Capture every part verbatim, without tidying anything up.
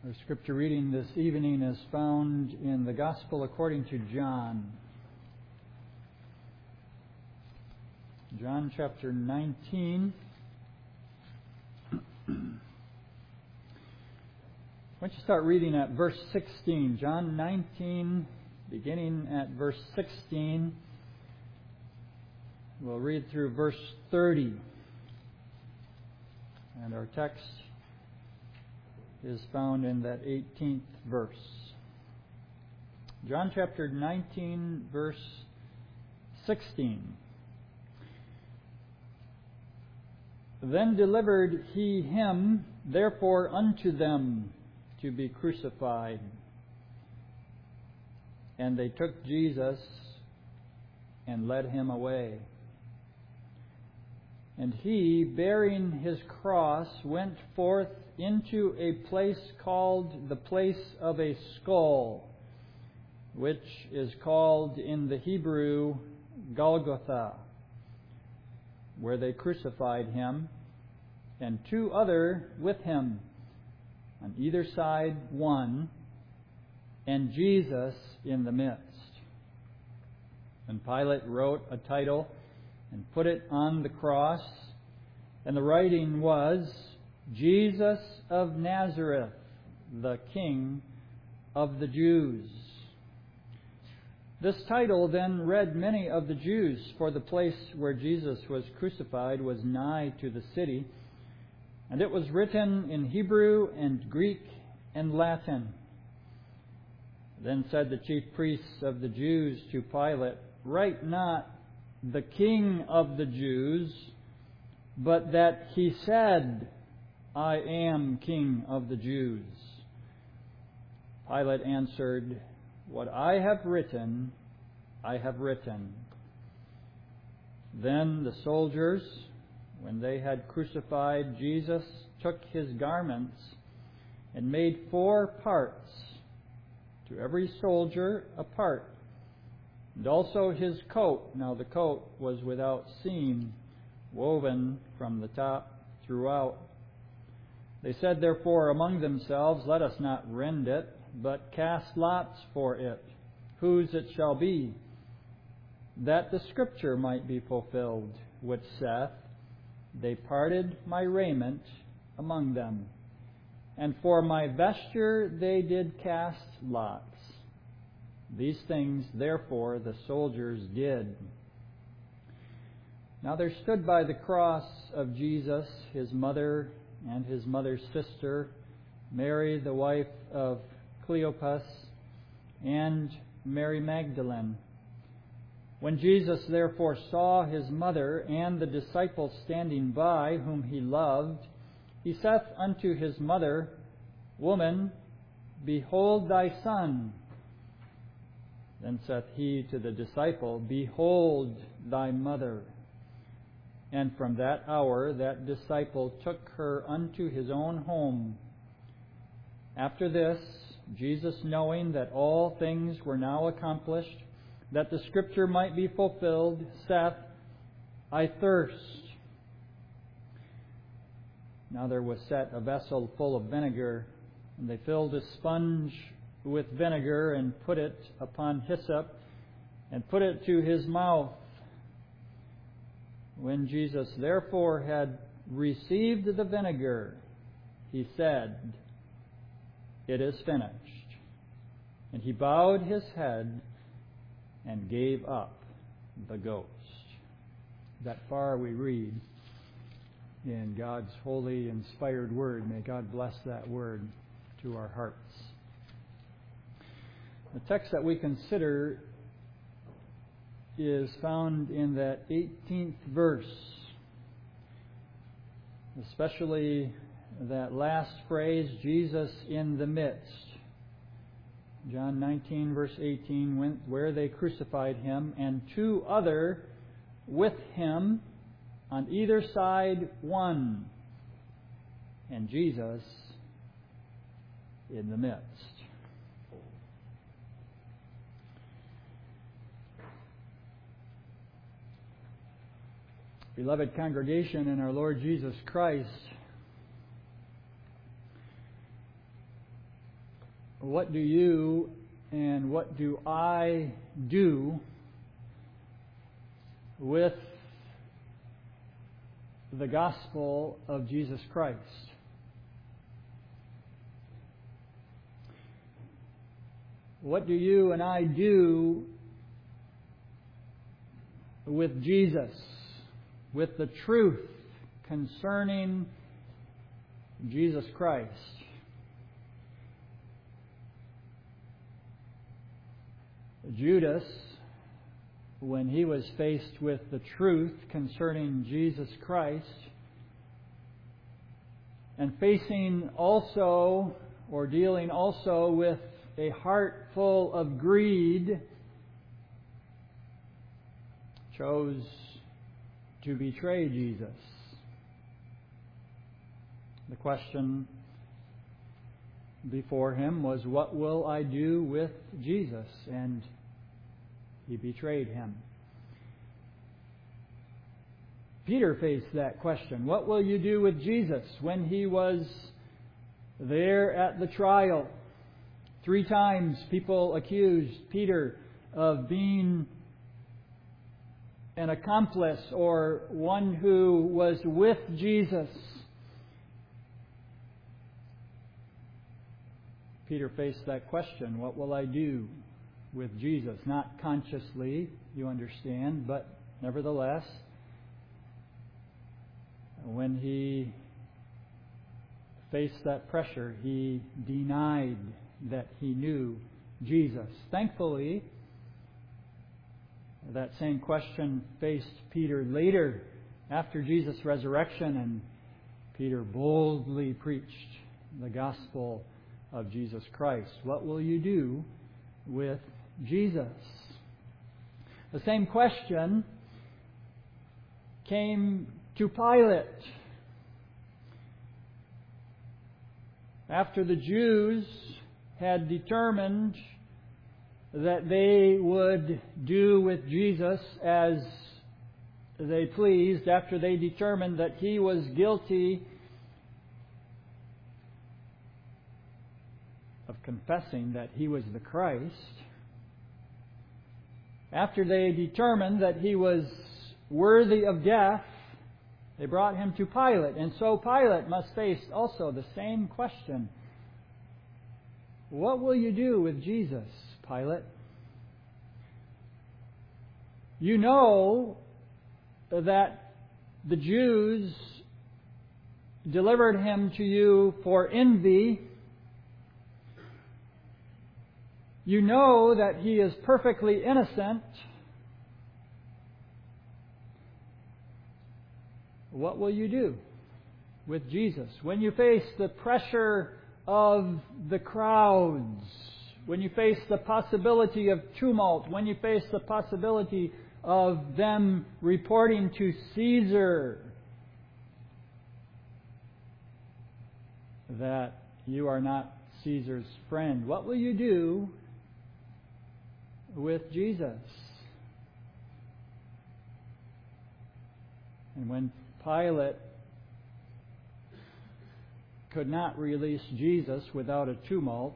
Our scripture reading this evening is found in the Gospel according to John. John chapter nineteen. Why don't you start reading at verse sixteen? John nineteen, beginning at verse sixteen. We'll read through verse thirty. And our text is found in that eighteenth verse. John chapter nineteen, verse sixteen. Then delivered he him, therefore, unto them to be crucified. And they took Jesus and led him away. And he, bearing his cross, went forth into a place called the place of a skull, which is called in the Hebrew Golgotha, where they crucified him, and two other with him, on either side one, and Jesus in the midst. And Pilate wrote a title and put it on the cross, and the writing was, Jesus of Nazareth, the King of the Jews. This title then read many of the Jews, for the place where Jesus was crucified was nigh to the city, and it was written in Hebrew and Greek and Latin. Then said the chief priests of the Jews to Pilate, Write not the King of the Jews, but that he said, I am King of the Jews. Pilate answered, What I have written, I have written. Then the soldiers, when they had crucified Jesus, took his garments and made four parts, to every soldier a part, and also his coat. Now the coat was without seam, woven from the top throughout. They said therefore among themselves, Let us not rend it, but cast lots for it, whose it shall be, that the scripture might be fulfilled, which saith, They parted my raiment among them, and for my vesture they did cast lots. These things therefore the soldiers did. Now there stood by the cross of Jesus his mother and his mother's sister, Mary the wife of Cleopas, and Mary Magdalene. When Jesus therefore saw his mother and the disciple standing by, whom he loved, he saith unto his mother, Woman, behold thy son. Then saith he to the disciple, Behold thy mother. And from that hour that disciple took her unto his own home. After this, Jesus, knowing that all things were now accomplished, that the scripture might be fulfilled, saith, I thirst. Now there was set a vessel full of vinegar, and they filled a sponge with vinegar, and put it upon hyssop, and put it to his mouth. When Jesus therefore had received the vinegar, he said, It is finished. And he bowed his head and gave up the ghost. That far we read in God's holy, inspired word. May God bless that word to our hearts. The text that we consider is found in that eighteenth verse, especially that last phrase, Jesus in the midst. John nineteen, verse eighteen, went where they crucified him, and two other with him, on either side one, and Jesus in the midst. Beloved congregation in our Lord Jesus Christ, what do you and what do I do with the gospel of Jesus Christ? What do you and I do with Jesus, with the truth concerning Jesus Christ? Judas, when he was faced with the truth concerning Jesus Christ, and facing also, or dealing also with a heart full of greed, chose to betray Jesus. The question before him was, what will I do with Jesus? And he betrayed him. Peter faced that question. What will you do with Jesus? When he was there at the trial, three times people accused Peter of being an accomplice or one who was with Jesus. Peter faced that question, what will I do with Jesus? Not consciously, you understand, but nevertheless, when he faced that pressure, he denied that he knew Jesus. Thankfully, that same question faced Peter later after Jesus' resurrection, and Peter boldly preached the gospel of Jesus Christ. What will you do with Jesus? The same question came to Pilate. After the Jews had determined that they would do with Jesus as they pleased, after they determined that he was guilty of confessing that he was the Christ, after they determined that he was worthy of death, they brought him to Pilate. And so Pilate must face also the same question. What will you do with Jesus, Pilate? You know that the Jews delivered him to you for envy. You know that he is perfectly innocent. What will you do with Jesus when you face the pressure of the crowds, when you face the possibility of tumult, when you face the possibility of them reporting to Caesar that you are not Caesar's friend? What will you do with Jesus? And when Pilate could not release Jesus without a tumult,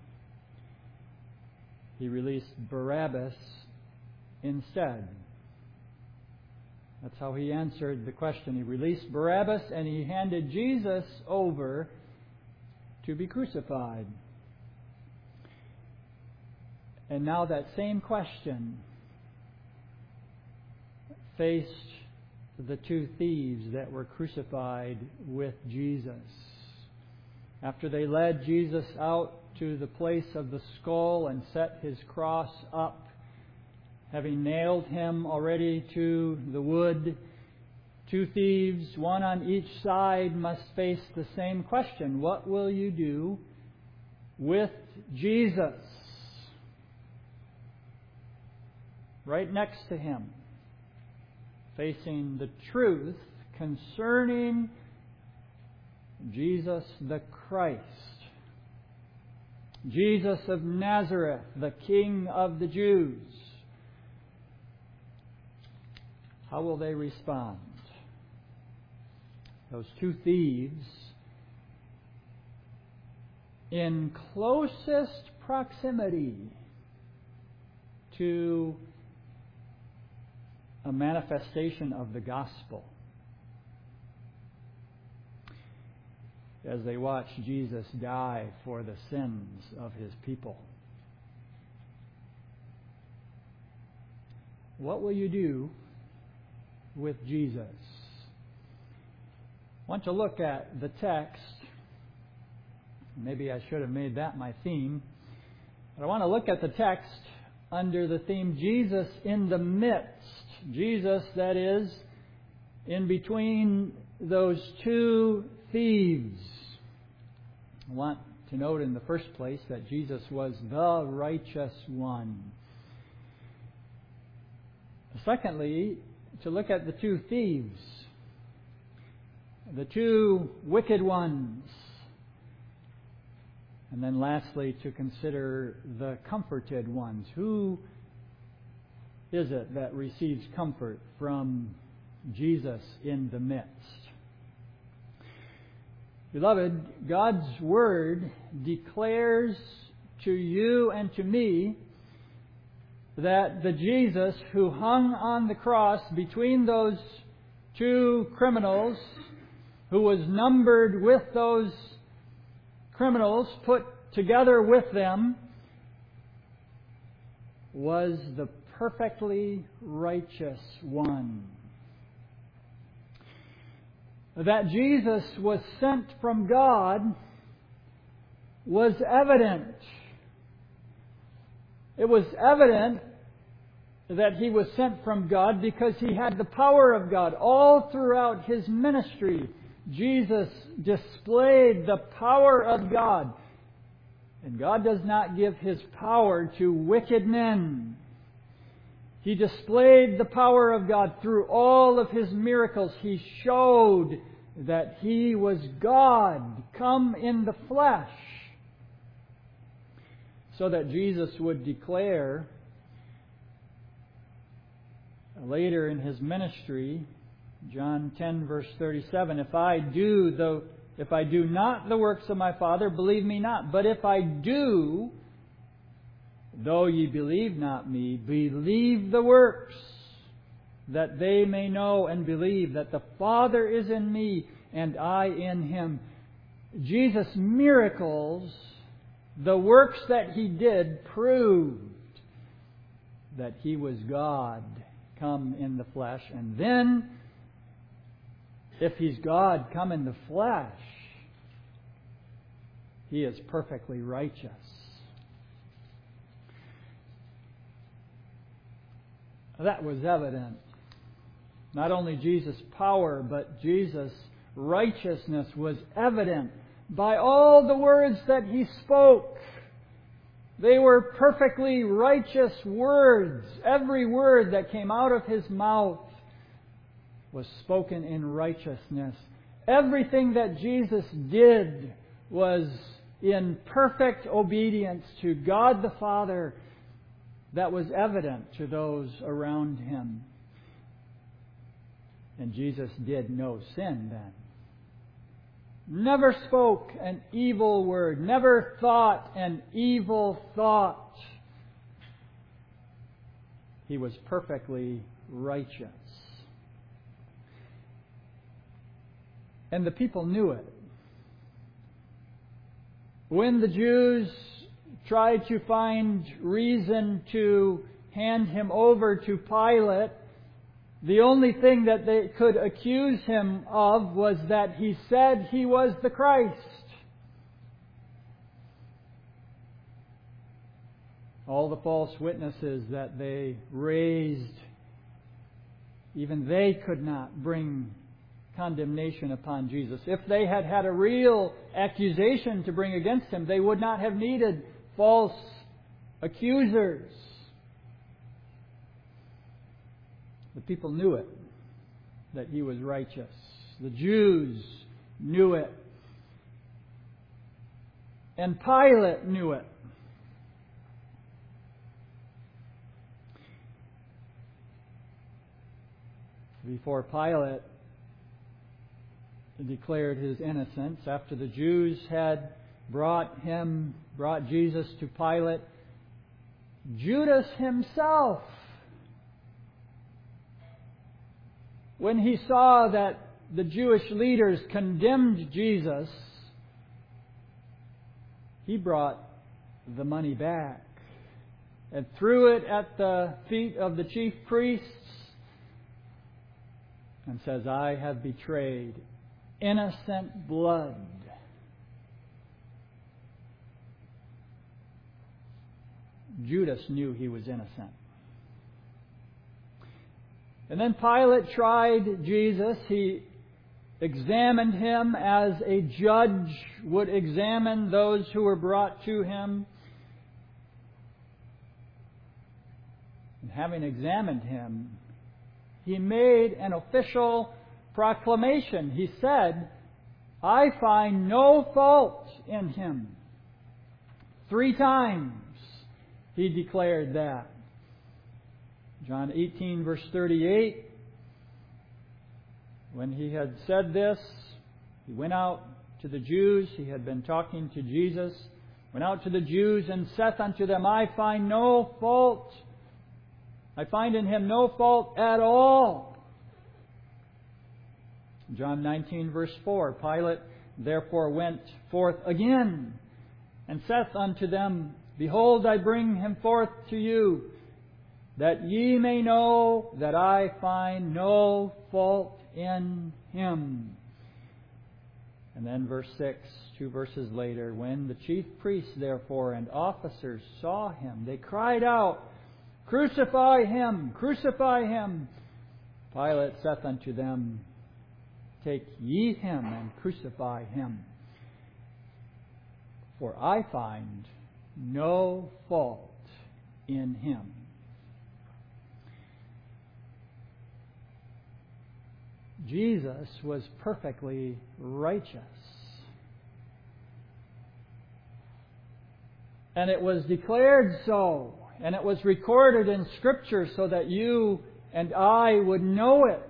he released Barabbas instead. That's how he answered the question. He released Barabbas and he handed Jesus over to be crucified. And now that same question faced the two thieves that were crucified with Jesus. After they led Jesus out to the place of the skull and set his cross up, having nailed him already to the wood, two thieves, one on each side, must face the same question. What will you do with Jesus? Right next to him, facing the truth concerning Jesus the Christ, Jesus of Nazareth, the King of the Jews. How will they respond? Those two thieves in closest proximity to a manifestation of the gospel as they watch Jesus die for the sins of His people. What will you do with Jesus? I want to look at the text. Maybe I should have made that my theme. But I want to look at the text under the theme Jesus in the midst. Jesus, that is, in between those two thieves. I want to note in the first place that Jesus was the righteous one. Secondly, to look at the two thieves, the two wicked ones. And then lastly, to consider the comforted ones. Who is it that receives comfort from Jesus in the midst? Beloved, God's Word declares to you and to me that the Jesus who hung on the cross between those two criminals, who was numbered with those criminals, put together with them, was the perfectly righteous one. That Jesus was sent from God was evident. It was evident that He was sent from God because He had the power of God. All throughout His ministry, Jesus displayed the power of God. And God does not give His power to wicked men. He displayed the power of God through all of His miracles. He showed that He was God come in the flesh, so that Jesus would declare later in His ministry, John ten verse thirty-seven, if I do the if I do not the works of my Father, believe me not. But if I do, though ye believe not me, believe the works, that they may know and believe that the Father is in me and I in Him. Jesus' miracles, the works that He did, proved that He was God come in the flesh. And then, if He's God come in the flesh, He is perfectly righteous. That was evident. Not only Jesus' power, but Jesus' righteousness was evident by all the words that He spoke. They were perfectly righteous words. Every word that came out of His mouth was spoken in righteousness. Everything that Jesus did was in perfect obedience to God the Father. That was evident to those around Him. And Jesus did no sin then. Never spoke an evil word. Never thought an evil thought. He was perfectly righteous. And the people knew it. When the Jews tried to find reason to hand Him over to Pilate, the only thing that they could accuse Him of was that He said He was the Christ. All the false witnesses that they raised, even they could not bring condemnation upon Jesus. If they had had a real accusation to bring against Him, they would not have needed false accusers. The people knew it, that He was righteous. The Jews knew it. And Pilate knew it. Before Pilate declared His innocence, after the Jews had brought him, brought Jesus to Pilate, Judas himself, when he saw that the Jewish leaders condemned Jesus, he brought the money back and threw it at the feet of the chief priests and says, I have betrayed innocent blood. Judas knew he was innocent. And then Pilate tried Jesus. He examined him as a judge would examine those who were brought to him. And having examined him, he made an official proclamation. He said, I find no fault in him. Three times he declared that. John eighteen, verse thirty-eight. When he had said this, he went out to the Jews. He had been talking to Jesus. Went out to the Jews and saith unto them, I find no fault. I find in him no fault at all. John nineteen, verse four. Pilate therefore went forth again and saith unto them, Behold, I bring him forth to you, that ye may know that I find no fault in him. And then verse six, two verses later, when the chief priests therefore and officers saw him, they cried out, Crucify him! Crucify him! Pilate saith unto them, Take ye him and crucify him. For I find no fault in him. Jesus was perfectly righteous. And it was declared so. And it was recorded in Scripture so that you and I would know it.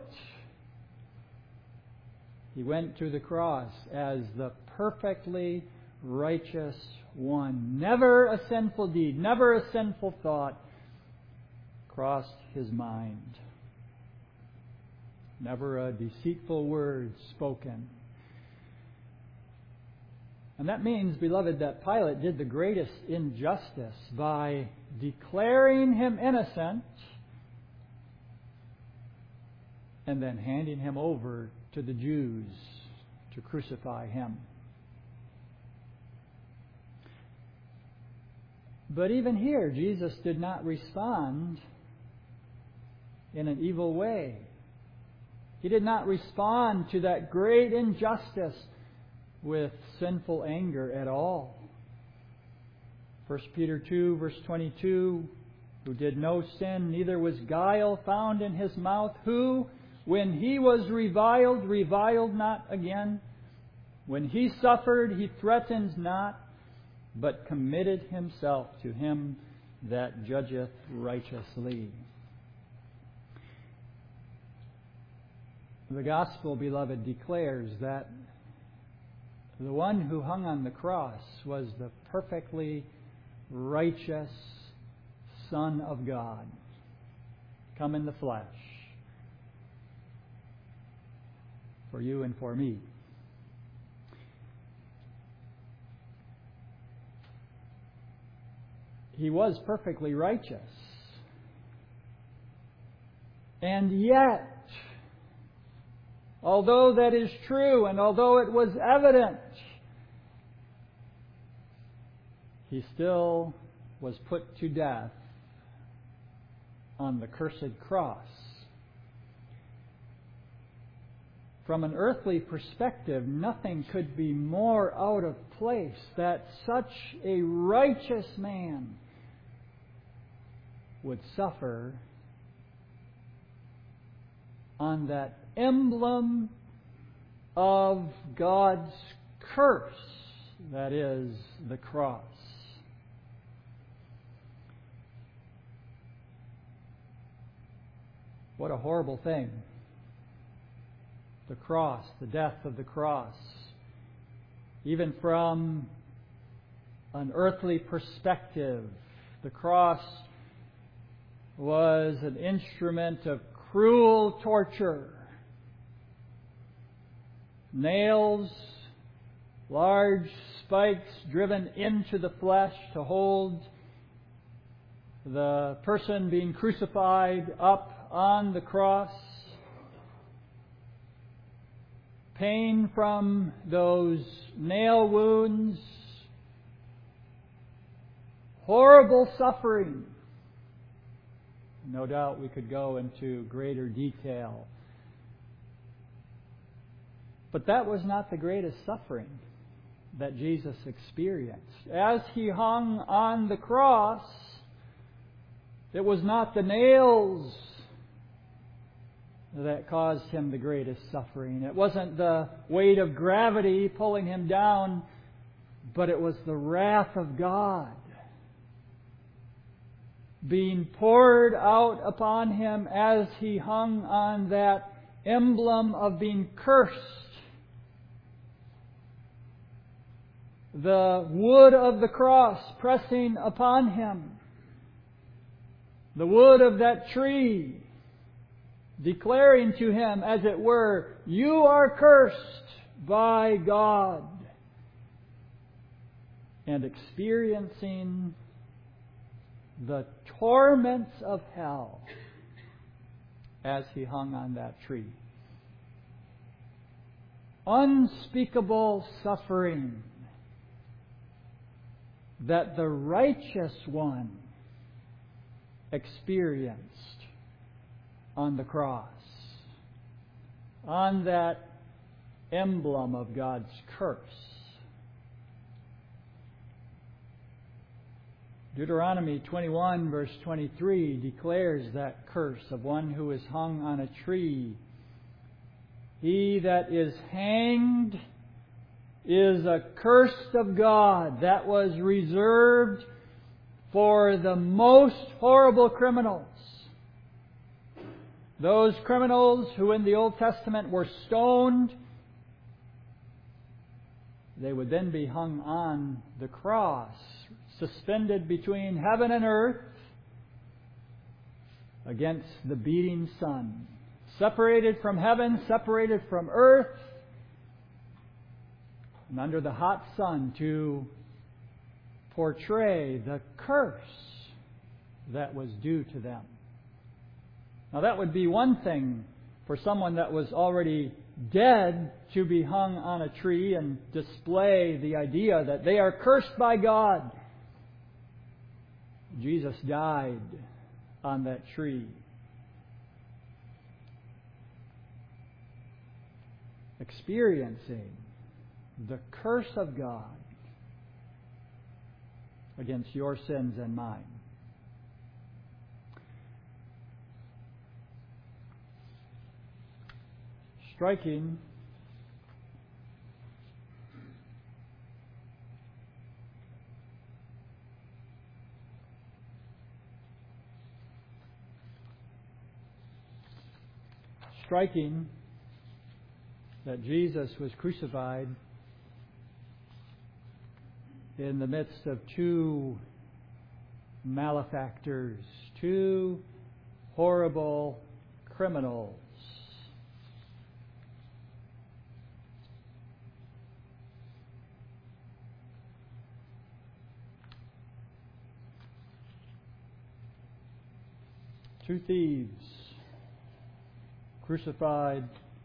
He went to the cross as the perfectly righteous one. Never a sinful deed, never a sinful thought crossed his mind. Never a deceitful word spoken. And that means, beloved, that Pilate did the greatest injustice by declaring him innocent and then handing him over to the Jews to crucify him. But even here, Jesus did not respond in an evil way. He did not respond to that great injustice with sinful anger at all. First Peter two, verse twenty-two, who did no sin, neither was guile found in his mouth, who, when he was reviled, reviled not again. When he suffered, he threatened not, but committed himself to him that judgeth righteously. The gospel, beloved, declares that the one who hung on the cross was the perfectly righteous Son of God, come in the flesh, for you and for me. He was perfectly righteous. And yet, although that is true, and although it was evident, he still was put to death on the cursed cross. From an earthly perspective, nothing could be more out of place that such a righteous man would suffer on that emblem of God's curse, that is, the cross. What a horrible thing. The cross, the death of the cross. Even from an earthly perspective. The cross was an instrument of cruel torture. Nails, large spikes driven into the flesh to hold the person being crucified up on the cross. Pain from those nail wounds. Horrible suffering. No doubt we could go into greater detail. But that was not the greatest suffering that Jesus experienced. As He hung on the cross, it was not the nails that caused Him the greatest suffering. It wasn't the weight of gravity pulling Him down, but it was the wrath of God being poured out upon Him as He hung on that emblem of being cursed. The wood of the cross pressing upon Him. The wood of that tree declaring to Him, as it were, "You are cursed by God." And experiencing the torments of hell as He hung on that tree. Unspeakable suffering that the righteous one experienced on the cross, on that emblem of God's curse. Deuteronomy twenty-one verse twenty-three declares that curse of one who is hung on a tree. He that is hanged is accursed of God. That was reserved for the most horrible criminals. Those criminals who in the Old Testament were stoned, they would then be hung on the cross, suspended between heaven and earth against the beating sun. Separated from heaven, separated from earth, and under the hot sun to portray the curse that was due to them. Now that would be one thing for someone that was already dead to be hung on a tree and display the idea that they are cursed by God. Jesus died on that tree. Experiencing the curse of God against your sins and mine. Striking striking that Jesus was crucified in the midst of two malefactors, two horrible criminals. Two thieves crucified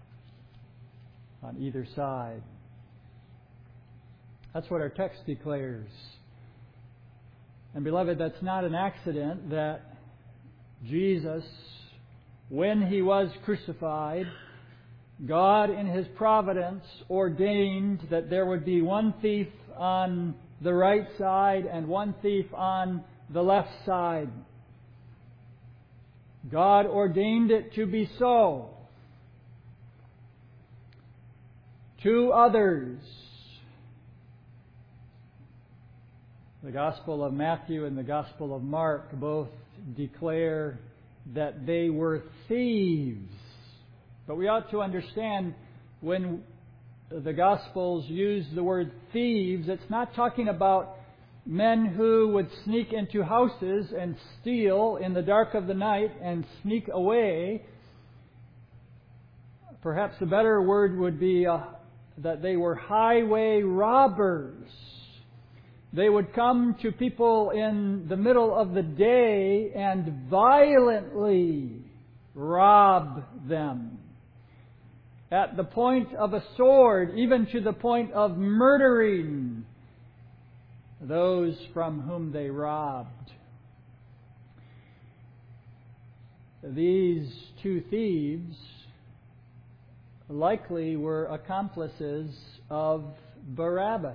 on either side. That's what our text declares. And beloved, that's not an accident that Jesus, when He was crucified, God in His providence ordained that there would be one thief on the right side and one thief on the left side. God ordained it to be so. Two others, the Gospel of Matthew and the Gospel of Mark, both declare that they were thieves. But we ought to understand when the Gospels use the word thieves, it's not talking about men who would sneak into houses and steal in the dark of the night and sneak away. Perhaps a better word would be uh, that they were highway robbers. They would come to people in the middle of the day and violently rob them. At the point of a sword, even to the point of murdering those from whom they robbed. These two thieves likely were accomplices of Barabbas.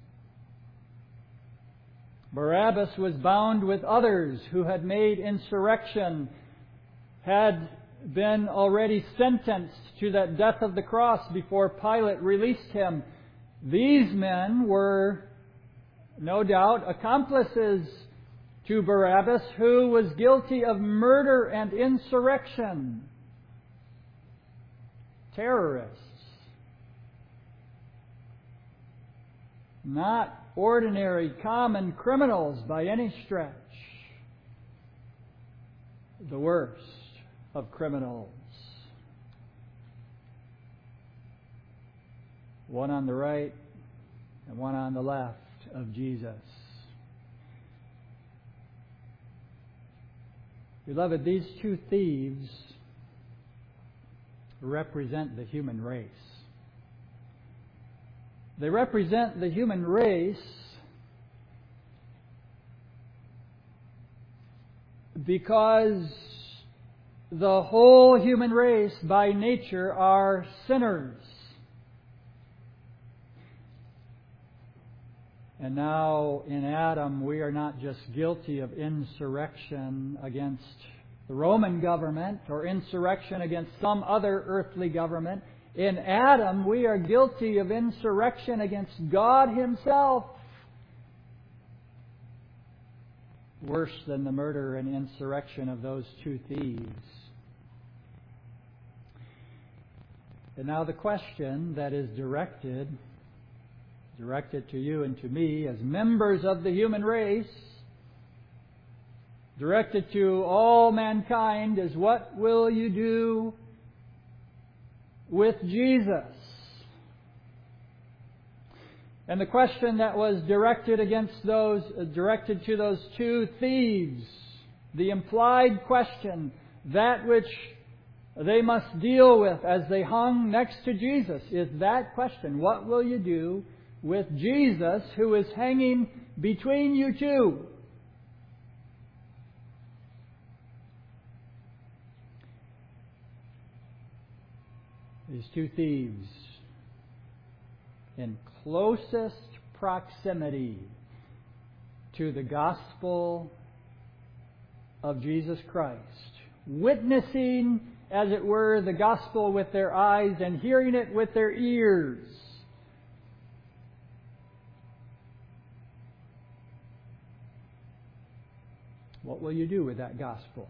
Barabbas was bound with others who had made insurrection, had been already sentenced to that death of the cross before Pilate released him. These men were, no doubt, accomplices to Barabbas, who was guilty of murder and insurrection. Terrorists. Not ordinary, common criminals by any stretch. The worst of criminals. One on the right and one on the left of Jesus. Beloved, these two thieves represent the human race. They represent the human race because the whole human race by nature are sinners. And now in Adam we are not just guilty of insurrection against the Roman government or insurrection against some other earthly government. In Adam we are guilty of insurrection against God Himself. Worse than the murder and insurrection of those two thieves. And now the question that is directed, directed to you and to me as members of the human race, directed to all mankind, is what will you do with Jesus? And the question that was directed against those, uh, directed to those two thieves, the implied question, that which they must deal with as they hung next to Jesus, is that question: what will you do with Jesus who is hanging between you two? These two thieves, in closest proximity to the gospel of Jesus Christ, witnessing, as it were, the gospel with their eyes and hearing it with their ears. What will you do with that gospel?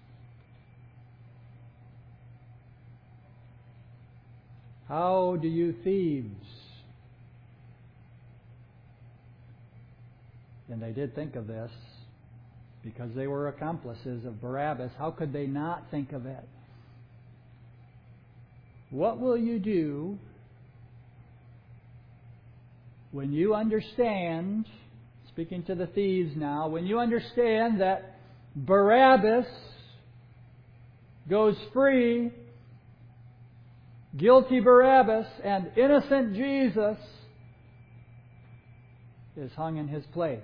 How do you thieves, and they did think of this because they were accomplices of Barabbas, how could they not think of it? What will you do when you understand, speaking to the thieves now, when you understand that Barabbas goes free, guilty Barabbas, and innocent Jesus is hung in his place?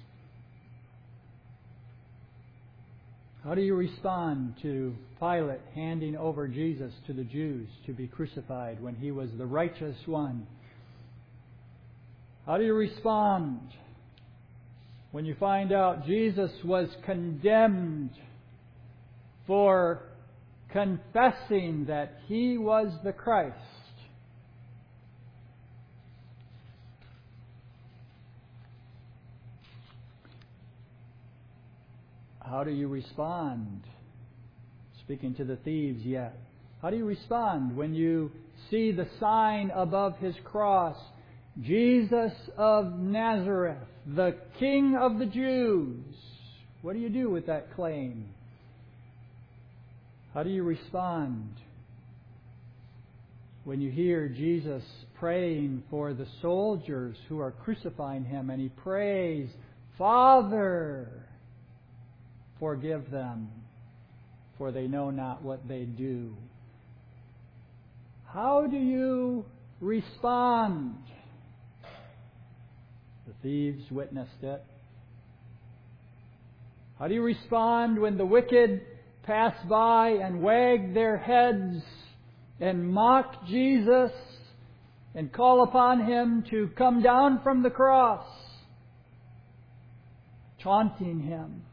How do you respond to Pilate handing over Jesus to the Jews to be crucified when he was the righteous one? How do you respond when you find out Jesus was condemned for confessing that He was the Christ? How do you respond? Speaking to the thieves yet. How do you respond when you see the sign above His cross Jesus of Nazareth, the King of the Jews. What do you do with that claim? How do you respond when you hear Jesus praying for the soldiers who are crucifying Him, and He prays, "Father, forgive them, for they know not what they do"? How do you respond? The thieves witnessed it. How do you respond when the wicked pass by and wag their heads and mock Jesus and call upon Him to come down from the cross, taunting Him?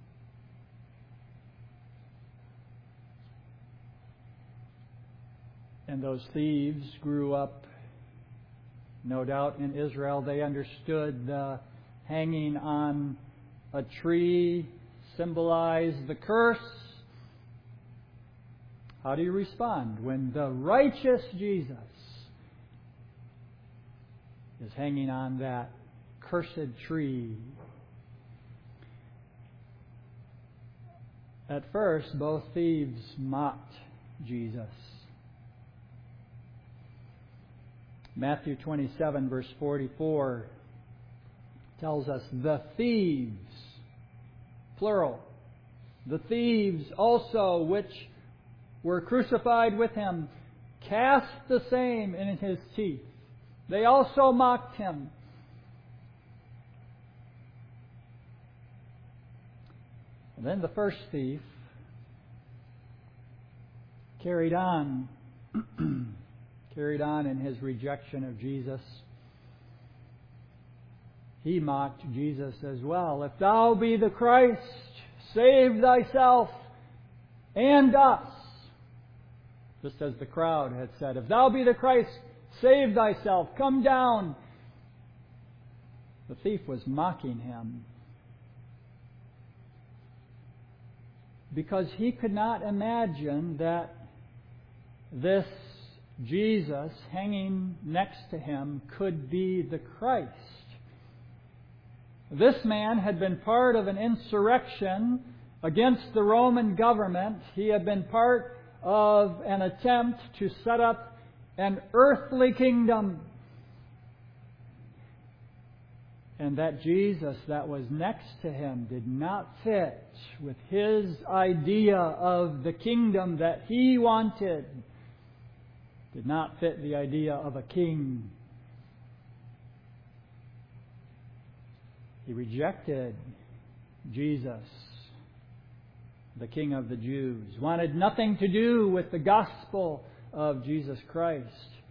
And those thieves grew up, no doubt, in Israel. They understood the hanging on a tree symbolized the curse. How do you respond when the righteous Jesus is hanging on that cursed tree? At first, both thieves mocked Jesus. Matthew twenty-seven, verse forty-four, tells us, the thieves, plural, the thieves also which were crucified with Him, cast the same in His teeth. They also mocked Him. And then the first thief carried on, carried on in his rejection of Jesus. He mocked Jesus as well. "If thou be the Christ, save thyself and us." Just as the crowd had said, "If thou be the Christ, save thyself, come down." The thief was mocking Him because he could not imagine that this Jesus hanging next to Him could be the Christ. This man had been part of an insurrection against the Roman government. He had been part of an attempt to set up an earthly kingdom. And that Jesus that was next to Him did not fit with his idea of the kingdom that he wanted. Did not fit the idea of a king. He rejected Jesus, the King of the Jews. Wanted nothing to do with the gospel of Jesus Christ.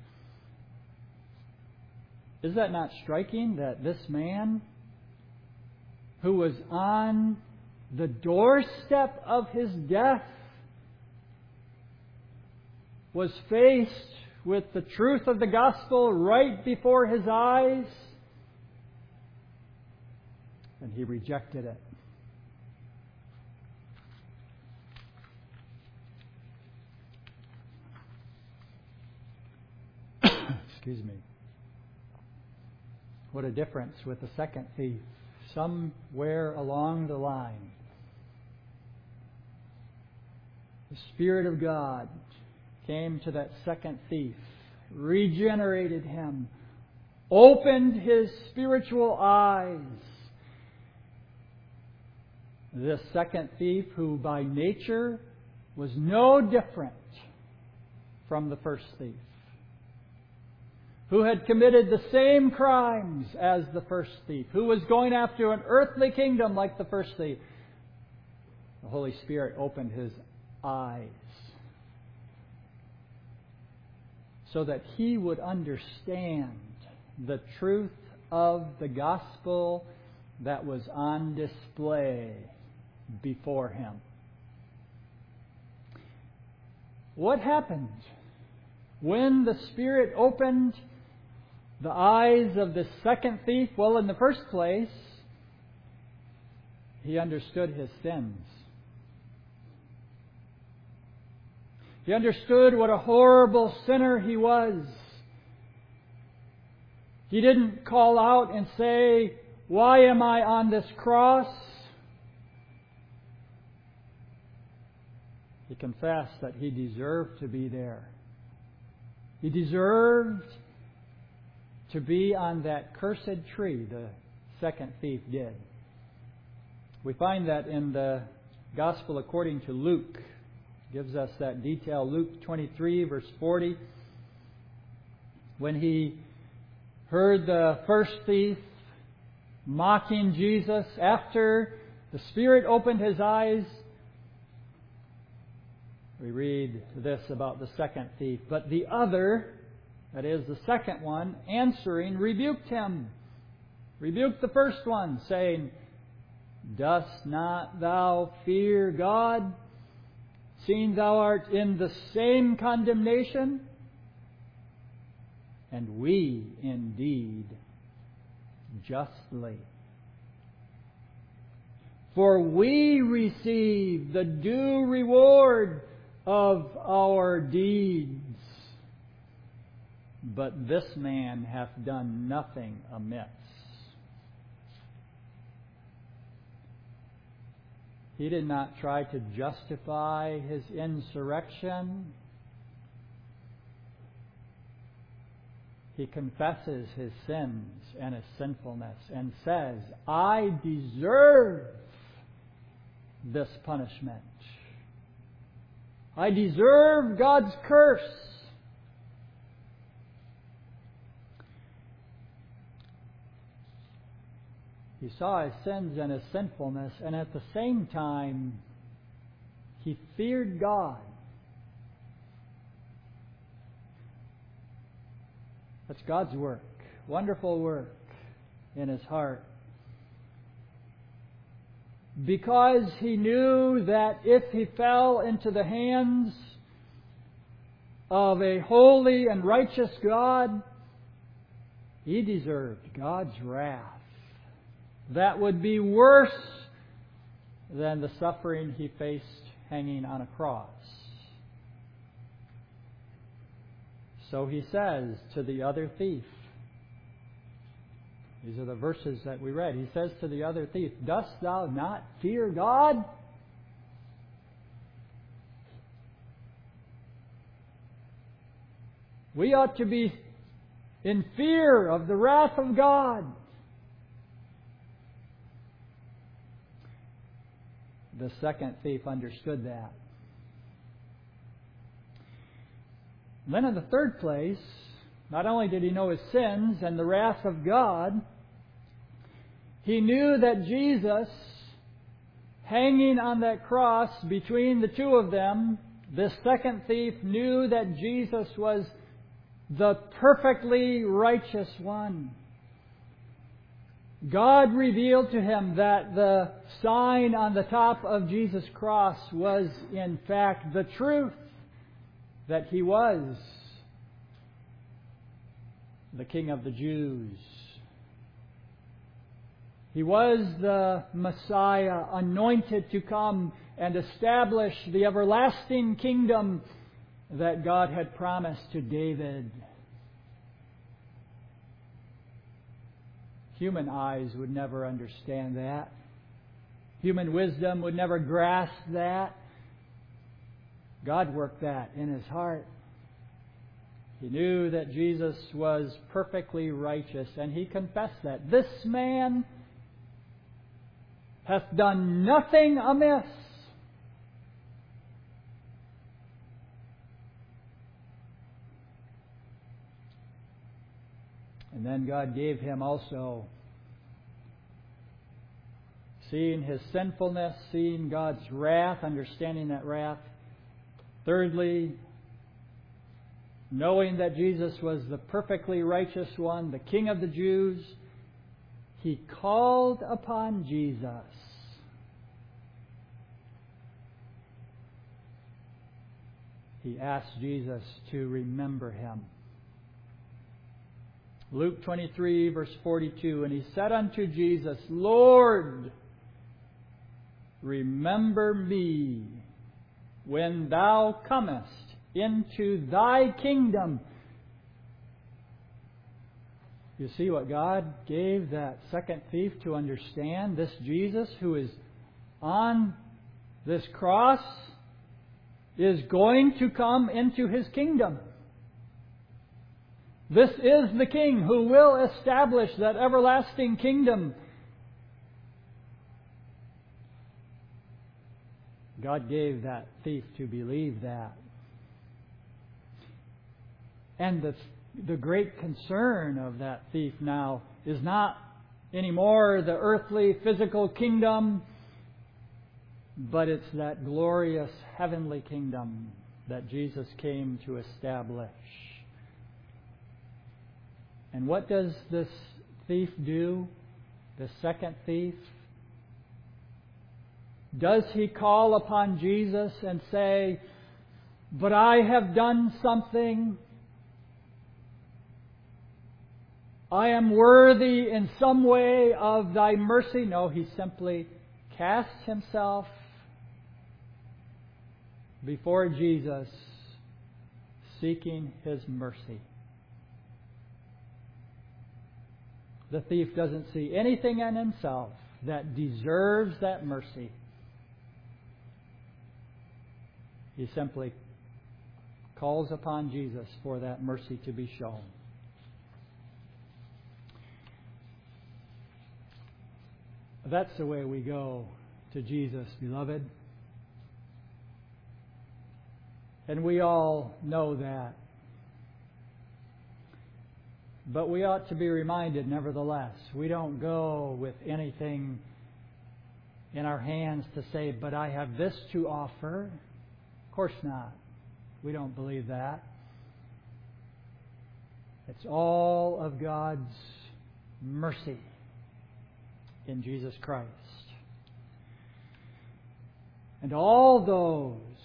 Is that not striking that this man, who was on the doorstep of his death, was faced with the truth of the gospel right before his eyes, and he rejected it? Excuse me. What a difference with the second thief. Somewhere along the line, the Spirit of God came to that second thief, regenerated him, opened his spiritual eyes. This second thief, who by nature was no different from the first thief, who had committed the same crimes as the first thief, who was going after an earthly kingdom like the first thief, the Holy Spirit opened his eyes so that he would understand the truth of the gospel that was on display before him. What happened when the Spirit opened the eyes of the second thief? Well, in the first place, he understood his sins. He understood what a horrible sinner he was. He didn't call out and say, "Why am I on this cross?" He confessed that he deserved to be there. He deserved to be on that cursed tree, the second thief did. We find that in the Gospel according to Luke. It gives us that detail. Luke twenty-three, verse forty. When he heard the first thief mocking Jesus, after the Spirit opened his eyes, we read this about the second thief. But the other, that is the second one, answering, rebuked him. Rebuked the first one, saying, "Dost not thou fear God, seeing thou art in the same condemnation? And we indeed justly. For we receive the due reward of our deeds. But this man hath done nothing amiss." He did not try to justify his insurrection. He confesses his sins and his sinfulness and says, "I deserve this punishment. I deserve God's curse." He saw his sins and his sinfulness, and at the same time, he feared God. That's God's work, wonderful work in his heart. Because he knew that if he fell into the hands of a holy and righteous God, he deserved God's wrath. That would be worse than the suffering he faced hanging on a cross. So he says to the other thief, these are the verses that we read. He says to the other thief, "Dost thou not fear God?" We ought to be in fear of the wrath of God. The second thief understood that. And then in the third place, not only did he know his sins and the wrath of God, he knew that Jesus, hanging on that cross between the two of them, this second thief knew that Jesus was the perfectly righteous one. God revealed to him that the sign on the top of Jesus' cross was in fact the truth, that he was the King of the Jews. He was the Messiah, anointed to come and establish the everlasting kingdom that God had promised to David. Human eyes would never understand that. Human wisdom would never grasp that. God worked that in his heart. He knew that Jesus was perfectly righteous, and he confessed that. "This man hath done nothing amiss." And then God gave him also, seeing his sinfulness, seeing God's wrath, understanding that wrath. Thirdly, knowing that Jesus was the perfectly righteous one, the King of the Jews, he called upon Jesus. He asked Jesus to remember him. Luke twenty-three, verse forty-two, "And he said unto Jesus, Lord, remember me when thou comest into thy kingdom." You see what God gave that second thief to understand? This Jesus who is on this cross is going to come into His kingdom. This is the King who will establish that everlasting kingdom. God gave that thief to believe that. And the, the great concern of that thief now is not anymore the earthly, physical kingdom, but it's that glorious heavenly kingdom that Jesus came to establish. And what does this thief do? The second thief? Does he call upon Jesus and say, "But I have done something. I am worthy in some way of Thy mercy"? No, he simply casts himself before Jesus, seeking His mercy. The thief doesn't see anything in himself that deserves that mercy. He simply calls upon Jesus for that mercy to be shown. That's the way we go to Jesus, beloved. And we all know that. But we ought to be reminded, nevertheless, we don't go with anything in our hands to say, "But I have this to offer." Of course not. We don't believe that. It's all of God's mercy in Jesus Christ. And all those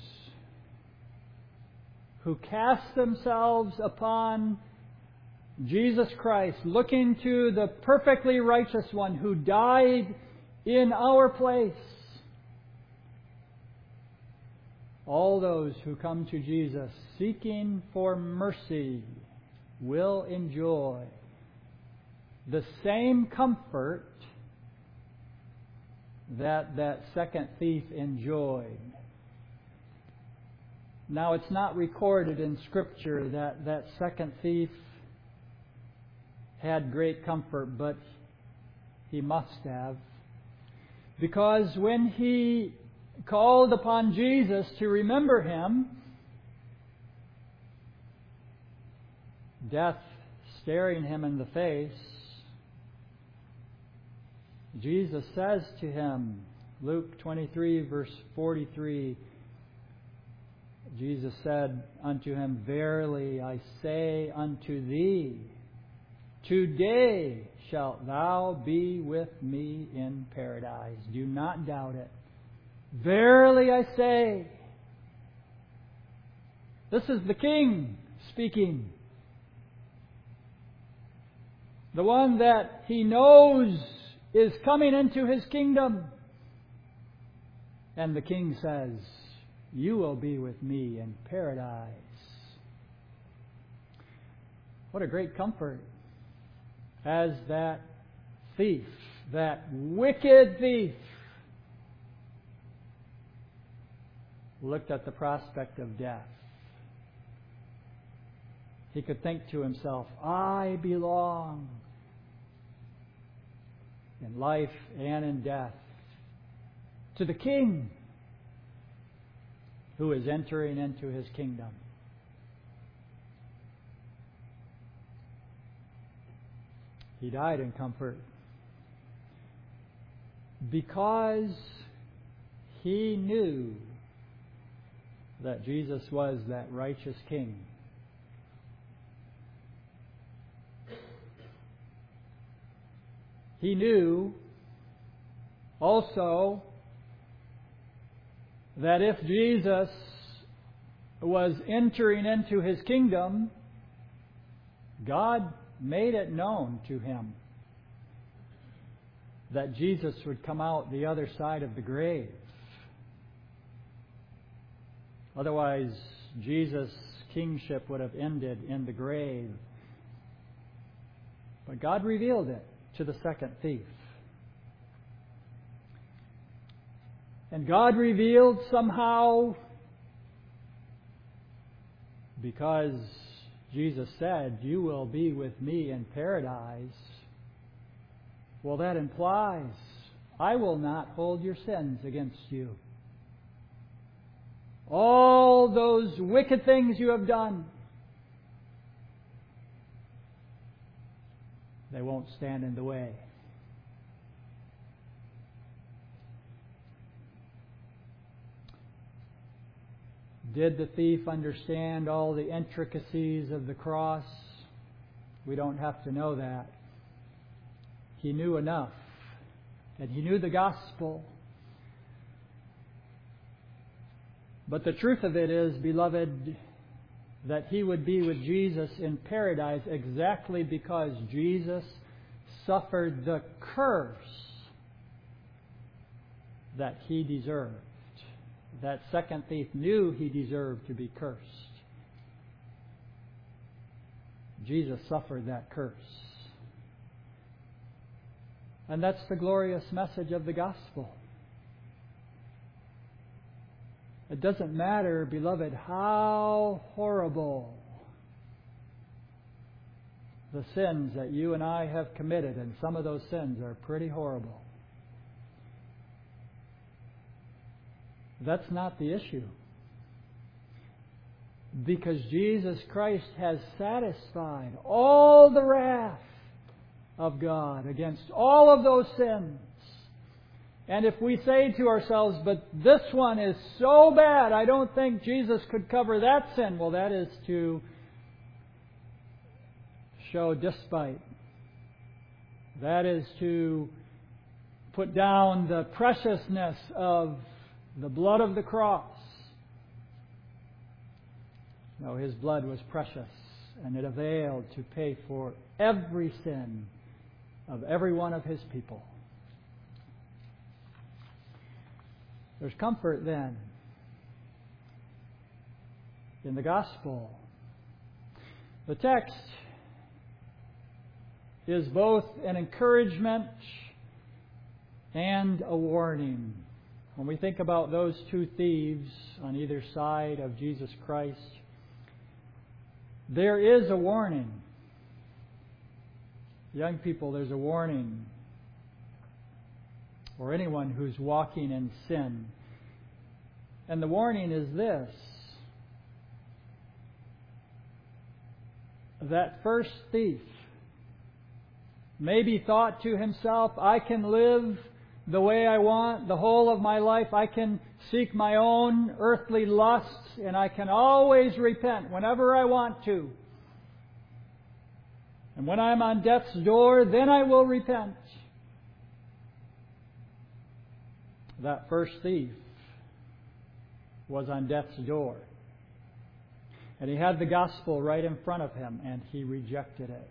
who cast themselves upon Jesus Christ, looking to the perfectly righteous one who died in our place, all those who come to Jesus seeking for mercy will enjoy the same comfort that that second thief enjoyed. Now, it's not recorded in Scripture that that second thief had great comfort, but he must have. Because when he called upon Jesus to remember him, death staring him in the face, Jesus says to him, Luke twenty-three, verse forty-three, Jesus said unto him, "Verily I say unto thee, today shalt thou be with me in paradise." Do not doubt it. Verily I say. This is the King speaking. The one that he knows is coming into his kingdom. And the King says, "You will be with me in paradise." What a great comfort as that thief, that wicked thief, looked at the prospect of death. He could think to himself, "I belong in life and in death to the King who is entering into his kingdom." He died in comfort because he knew that Jesus was that righteous King. He knew also that if Jesus was entering into his kingdom, God made it known to him that Jesus would come out the other side of the grave. Otherwise, Jesus' kingship would have ended in the grave. But God revealed it to the second thief. And God revealed somehow, because Jesus said, "You will be with me in paradise." Well, that implies, I will not hold your sins against you. All those wicked things you have done, they won't stand in the way. Did the thief understand all the intricacies of the cross? We don't have to know that. He knew enough. And he knew the gospel. But the truth of it is, beloved, that he would be with Jesus in paradise exactly because Jesus suffered the curse that he deserved. That second thief knew he deserved to be cursed. Jesus suffered that curse. And that's the glorious message of the gospel. It doesn't matter, beloved, how horrible the sins that you and I have committed, and some of those sins are pretty horrible. That's not the issue. Because Jesus Christ has satisfied all the wrath of God against all of those sins. And if we say to ourselves, but this one is so bad, I don't think Jesus could cover that sin. Well, that is to show despite. That is to put down the preciousness of the blood of the cross. No, His blood was precious, and it availed to pay for every sin of every one of His people. There's comfort then in the gospel. The text is both an encouragement and a warning. When we think about those two thieves on either side of Jesus Christ, there is a warning. Young people, there's a warning. Or anyone who's walking in sin. And the warning is this: that first thief maybe thought to himself, I can live the way I want the whole of my life. I can seek my own earthly lusts, and I can always repent whenever I want to. And when I'm on death's door, then I will repent. That first thief was on death's door. And he had the gospel right in front of him, and he rejected it.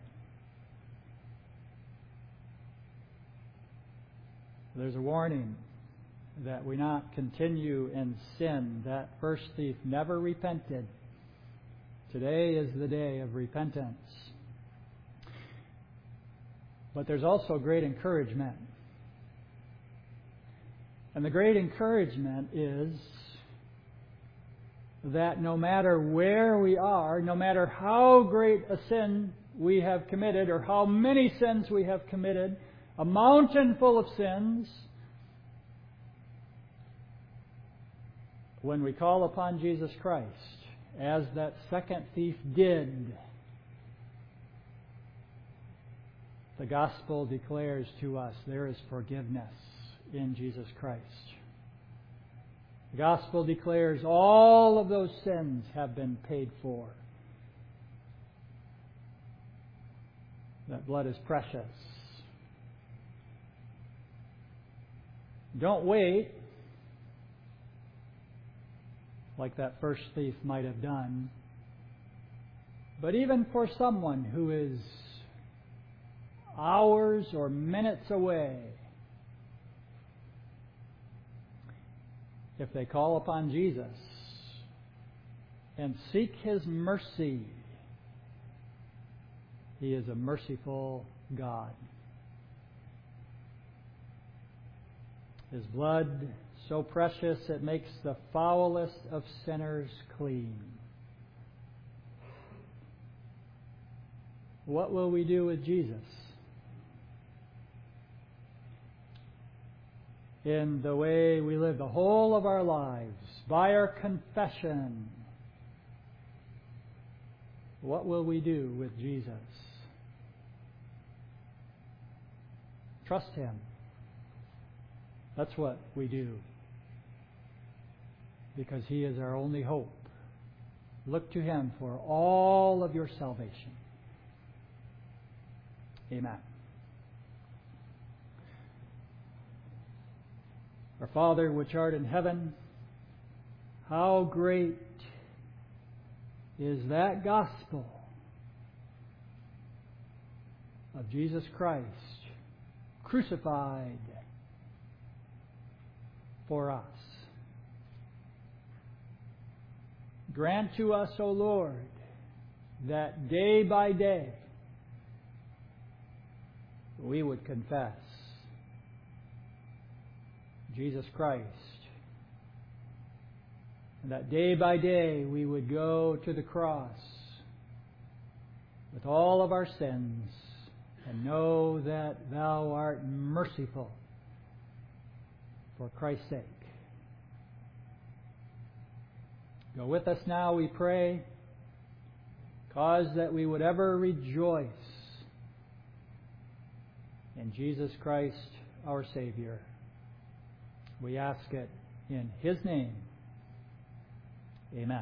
There's a warning that we not continue in sin. That first thief never repented. Today is the day of repentance. But there's also great encouragement. And the great encouragement is that no matter where we are, no matter how great a sin we have committed or how many sins we have committed, a mountain full of sins, when we call upon Jesus Christ, as that second thief did, the gospel declares to us there is forgiveness in Jesus Christ. The gospel declares all of those sins have been paid for. That blood is precious. Don't wait, like that first thief might have done. But even for someone who is hours or minutes away, if they call upon Jesus and seek His mercy, He is a merciful God. His blood so precious it makes the foulest of sinners clean. What will we do with Jesus? In the way we live the whole of our lives, by our confession, what will we do with Jesus? Trust Him. That's what we do. Because He is our only hope. Look to Him for all of your salvation. Amen. Our Father, which art in heaven, how great is that gospel of Jesus Christ, crucified for us. Grant to us, O Lord, that day by day we would confess Jesus Christ, and that day by day we would go to the cross with all of our sins and know that Thou art merciful for Christ's sake. Go with us now, we pray. Cause that we would ever rejoice in Jesus Christ, our Savior. We ask it in His name. Amen.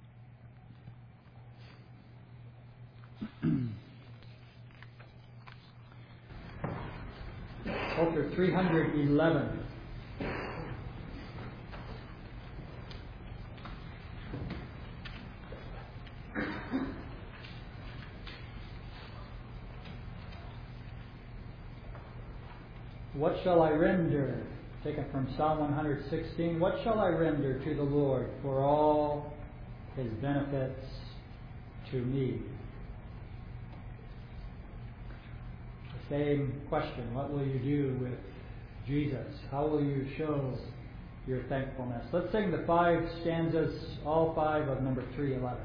Psalter three hundred eleven. What shall I render? Taken from Psalm one sixteen. What shall I render to the Lord for all His benefits to me? The same question. What will you do with Jesus? How will you show your thankfulness? Let's sing the five stanzas, all five of number three eleven.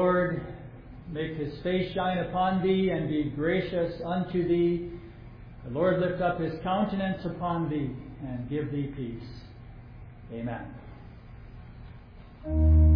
Lord make his face shine upon thee and be gracious unto thee. The Lord lift up his countenance upon thee and give thee peace. Amen.